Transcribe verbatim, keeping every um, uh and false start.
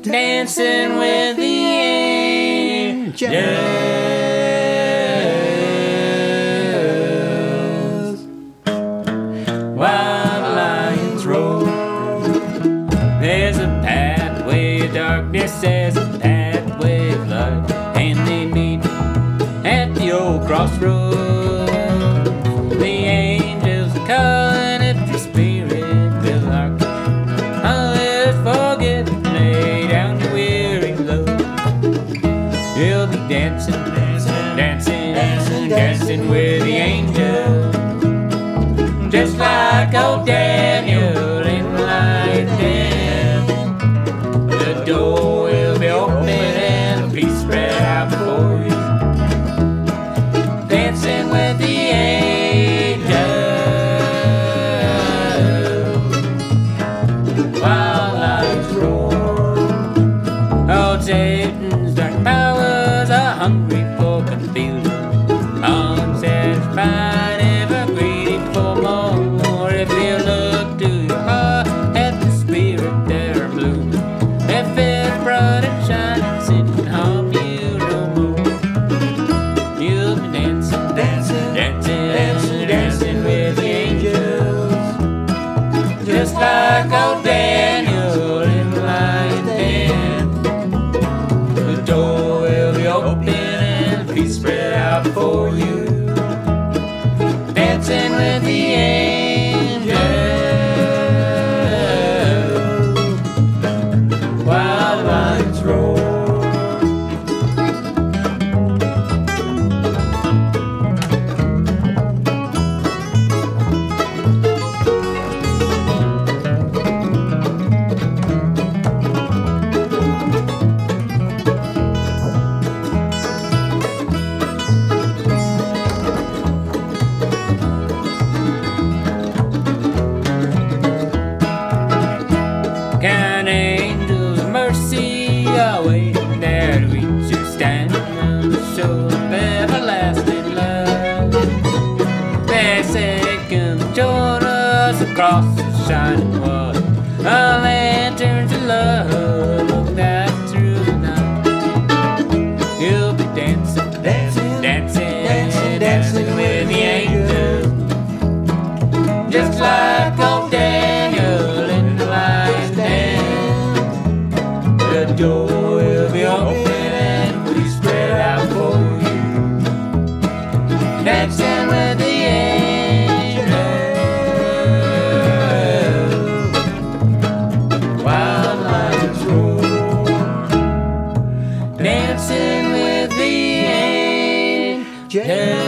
dancing with the angels. While lions roar, there's a pathway of darkness, there's a pathway of light, and they meet at the old crossroads. The angels are calling if your spirit will hearken. I'll let forget to lay down your weary load. You'll be dancing, dancing, dancing, dancing, dancing with the angels, just like old Daniel in the lion's den. The door will be open and the peace spread out before you, dancing with the angels. While lions roar, old Satan's dark powers are hungry for confusion, unsatisfied, ever greedy for more. If you look to your heart at the spirit there blooming, if it's bright and shining, sin can harm you no more. You'll be dancing, dancing, dancing, dancing, dancing with the angels, just like old Daniel in the lion's den. The door will be open and peace spread out before you, dancing with the angels. While the lions roar. Kind angels of mercy are waiting there to reach you, standing on the shore of everlasting love. They say, come join us across the shining water, our lanterns of love will guide through the night. You'll be dancing, dancing, dancing, dancing, dancing with the angels, just like old Daniel in the lion's den. The door will be open and we spread out for you, dancing with the angels. While the lions roar, dancing with the angels.